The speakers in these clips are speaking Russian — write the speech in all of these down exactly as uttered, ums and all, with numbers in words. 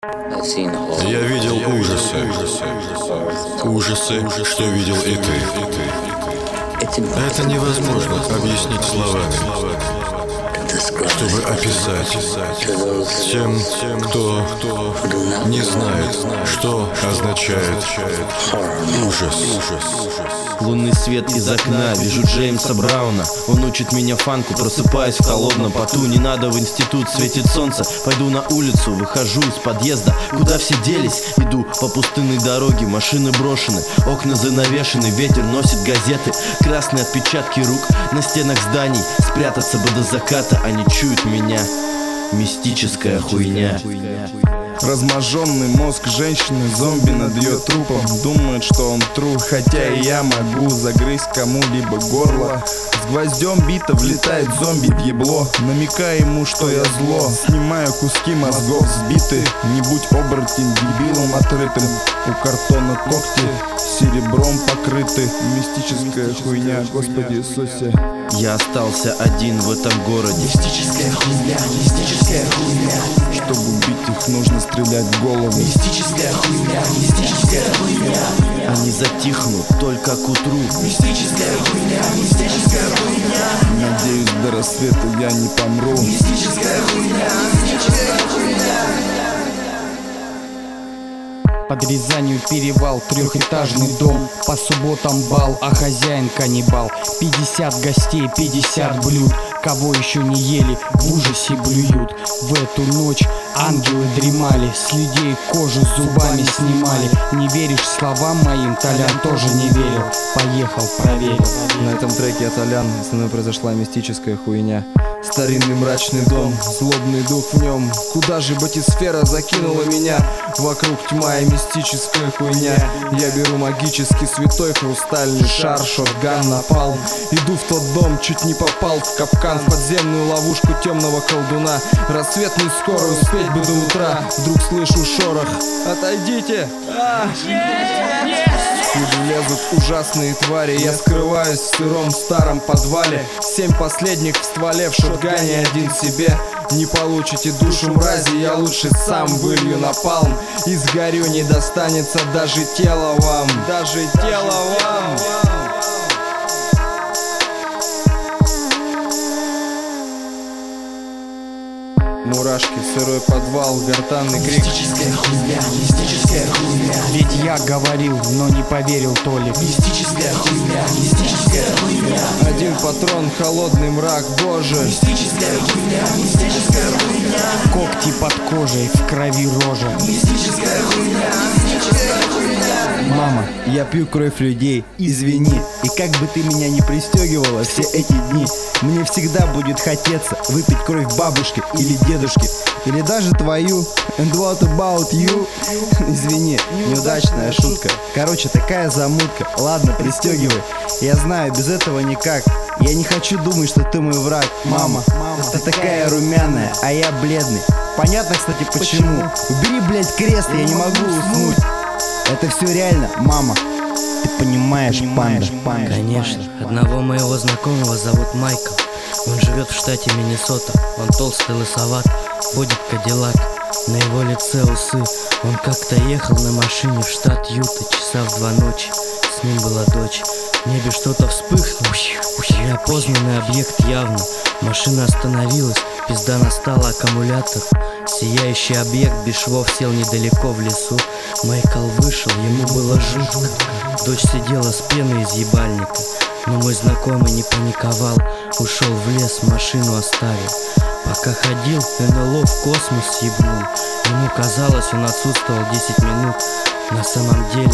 Я видел ужасы, ужасы, что видел и ты. Это невозможно объяснить словами, чтобы описать тем, кто не знает, что означает ужас. Лунный свет из окна, вижу Джеймса Брауна. Он учит меня фанку, просыпаюсь в холодном поту. Не надо в институт, светит солнце. Пойду на улицу, выхожу из подъезда. Куда все делись? Иду по пустынной дороге. Машины брошены, окна занавешены. Ветер носит газеты, красные отпечатки рук на стенах зданий. Спрятаться бы до заката, они чуют меня. Мистическая хуйня. Разможженный мозг женщины, зомби над ее трупом. Думает, что он тру, хотя и я могу загрызть кому-либо горло. С гвоздем бита влетает зомби в ебло, намекая ему, что я зло. Снимаю куски мозгов сбиты. Не будь оборотень дебилом отрытым. У картона когти серебром покрыты. Мистическая хуйня, Господи Иисусе. Я остался один в этом городе. Мистическая хуйня, мистическая хуйня. Чтобы убить их, нужно стрелять в голову. Мистическая хуйня, мистическая хуйня. Они затихнут только к утру. Мистическая хуйня, мистическая хуйня. Надеюсь, до рассвета я не помру. Мистическая хуйня, мистическая хуйня. Под Рязанью перевал, трехэтажный дом. По субботам бал, а хозяин каннибал. Пятьдесят гостей, пятьдесят блюд. Кого еще не ели, в ужасе блюют. В эту ночь ангелы дремали, с людей кожу зубами снимали. Не веришь словам моим, Толян тоже не верил. Поехал, проверил. На этом треке от Толян со мной произошла мистическая хуйня. Старинный мрачный дом, злобный дух в нем. Куда же батисфера закинула меня? Вокруг тьма и мистическая хуйня. Я беру магический святой хрустальный шар, шотган, напалм. Иду в тот дом, чуть не попал в капкан, в подземную ловушку темного колдуна. Рассвет не скоро, успеть бы до утра. Вдруг слышу шорох. Отойдите! А! Лезут ужасные твари. Я скрываюсь в сыром старом подвале. Семь последних в стволе, в шотгане один себе. Не получите душу мрази, я лучше сам вылью напалм. И сгорю, не достанется даже тело вам. Даже тело вам. Мурашки, сырой подвал, гортанный крик. Мистическая хуйня, мистическая хуйня. Ведь я говорил, но не поверил Толик. Мистическая хуйня, мистическая хуйня. Один патрон, холодный мрак, боже. Мистическая хуйня, мистическая хуйня. Когти под кожей, в крови рожа. Мистическая хуйня, мистическая хуйня. Мама, я пью кровь людей, извини. И как бы ты меня не пристегивала все эти дни, мне всегда будет хотеться выпить кровь бабушки или дедушки, или даже твою. And what about you? Извини, неудачная шутка. Короче, такая замутка. Ладно, пристегивай. Я знаю, без этого никак. Я не хочу думать, что ты мой враг. Мама, ты такая румяная, а я бледный. Понятно, кстати, почему. Убери, блядь, крест, я не могу уснуть. Это все реально, мама. Ты понимаешь, панда. Конечно, одного моего знакомого зовут Майкл. Он живет в штате Миннесота. Он толстый, лысоват, водит кадиллак. На его лице усы. Он как-то ехал на машине в штат Юта часа в два ночи. С ним была дочь. В небе что-то вспыхнуло. Неопознанный объект явно. Машина остановилась. Пизда настала аккумулятор. Сияющий объект без швов сел недалеко в лесу. Майкл вышел, ему было жутко. Дочь сидела с пеной из ебальника. Но мой знакомый не паниковал. Ушел в лес, машину оставил. Пока ходил, эн эл о в космос съебнул. Ему казалось, он отсутствовал десять минут. На самом деле,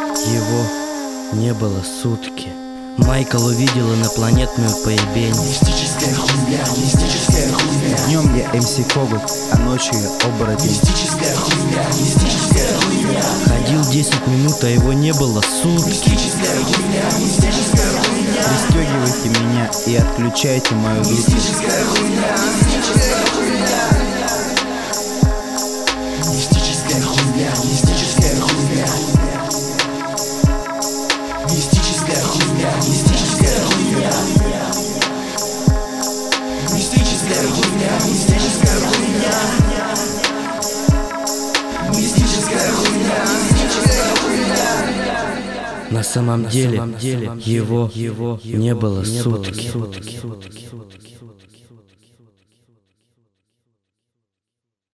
его не было сутки. Майкл увидел инопланетную поебень. Мистическая хуйня, мистическая хуйня. Днем я эм си Когут, а ночью я оборотень. Мистическая хуйня, мистическая хуйня. Ходил десять минут, а его не было сутки. Мистическая хуйня, мистическая хуйня. Пристегивайте меня и отключайте мою душу. Мистическая хуйня, мистическая хуйня. Мистическая хуйня, мистическая хуйня. Мистическая хуйня, мистическая хуйня. Мистическая хуйня, мистическая хуйня. На самом деле его его не было сутки.